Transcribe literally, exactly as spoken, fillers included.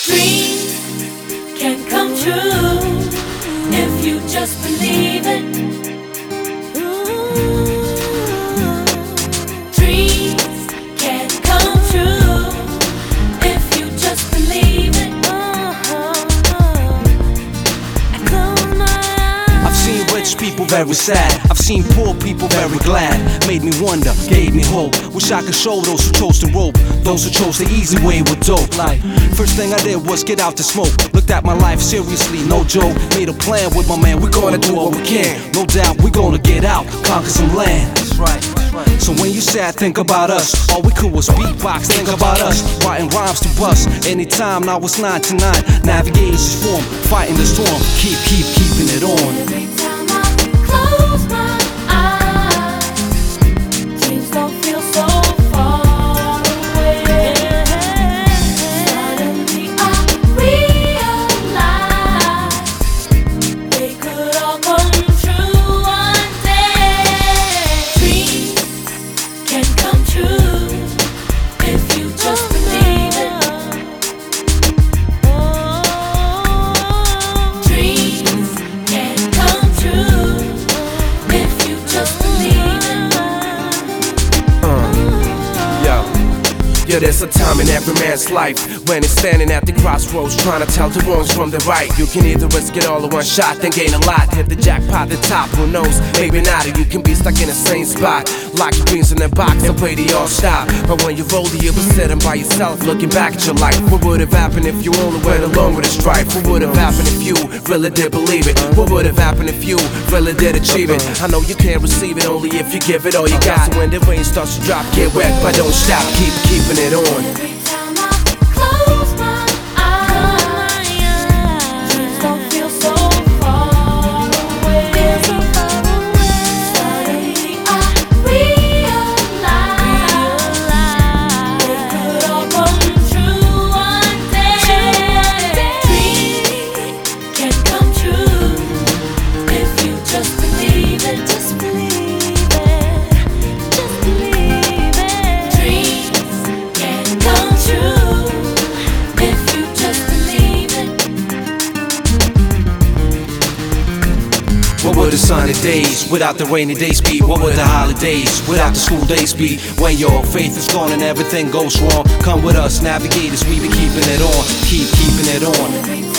Dreams can come true if you just believe it. Dreams can come true if you just believe it. I've seen rich people very sad, I've seen poor people very glad. Made me wonder, gave me hope. Wish I could show those who chose the rope, those who chose the easy way with dope. Like, first thing I did was get out to smoke. Looked at my life seriously, no joke. Made a plan with my man, we gonna do what we can. No doubt, we gonna get out, conquer some land. That's right, that's right. So when you sad, think about us. All we could was beatbox, think about us. Writing rhymes to bust, anytime, now it's nine to nine. Navigating this form, fighting the storm. Keep, keep, keeping it on. Every time I close my eyes, dreams don't feel so far away. Suddenly I realize they could all come true one day. Dreams can come true if you just believe it. Dreams can come true if you just believe it. Yo, yo, there's a time in every man's life when he's standing at the crossroads trying to tell the wrongs from the right. You can either risk it all in one shot, then gain a lot. Hit the jackpot, the top, who knows? Maybe not, or you can be stuck in the same spot. Lock your dreams in a box and pray they all stop. But when you're older, you'll be sitting by yourself, looking back at your life. What would have happened if you only went along with the strife? What would have happened if you really did believe it? What would have happened if you really did achieve it? I know you can't receive it only if you give it all you got. So when the rain starts to drop, get wet, but don't stop, keep keeping it on. Every time I close my eyes, dreams don't feel so far away. Suddenly I realize they could all come true one day. Dreams can come true if you just believe it. Just believe it. Just believe it. Dreams can come true if you just believe it. What would the sunny days without the rainy days be? What would the holidays without the school days be? When your faith is gone and everything goes wrong, come with us, navigators, we be keeping it on, keep keeping it on. Every